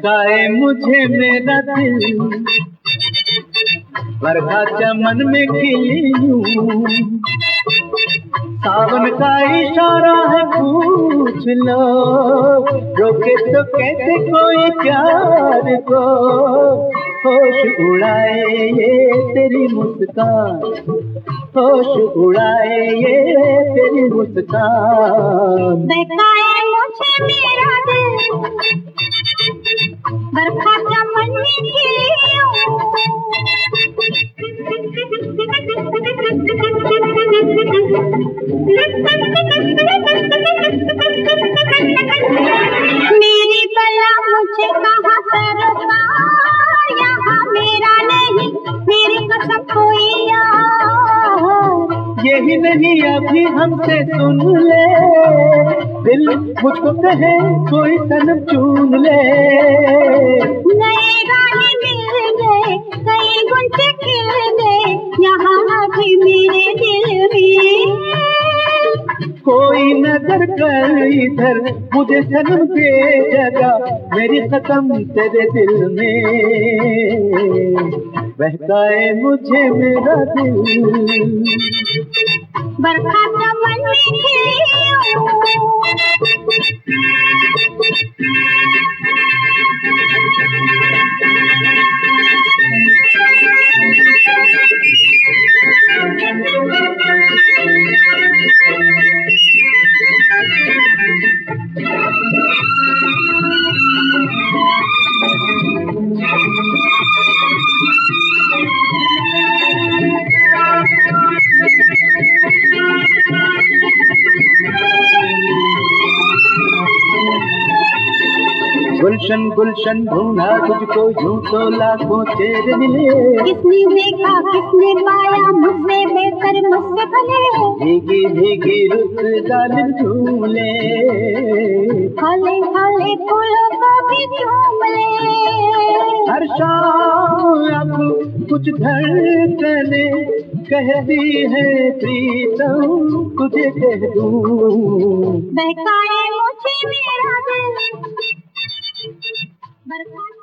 बहकाए मुझे मेरा दिल, बरखा चमन में खिली हूँ। सावन का इशारा है पूछ लो, रोके तो कैसे कोई प्यार को। होश उड़ाए ये तेरी मुस्कान, होश उड़ाए ये तेरी मुस्कान। बहकाए मुझे मेरा दिल, बरखा चमन में खिली हूँ। मेरी बला मुझे कहा सरकार, यहाँ मेरा नहीं मेरी कसम कोई यार। यही नहीं अभी हमसे सुन ले, दिल मुझको कहे कोई सनम चुन ले। नए गाने मिल गए, कई गुंजे खिल गए, यहाँ अभी मेरे दिल में। कोई नजर कर इधर, मुझे सनम दे जगह मेरी कसम तेरे दिल में। बहकाए मुझे मेरा दिल, बरखा चमन में खिली हूँ। गुलशन गुलशन ढूंढा तुझको, झूठो लाखों चेहरे मिले। किसने देखा किसने पाया, मुझसे बेहतर मुझसे भले। भीगी भीगी रुत जालिम झूले, हले हले फूलों को भी चूम ले। हर शाम अब कुछ धड़कने कहती है प्रीतम तुझे कह दूं। बहकाए मुझे मेरा दिल, बरखा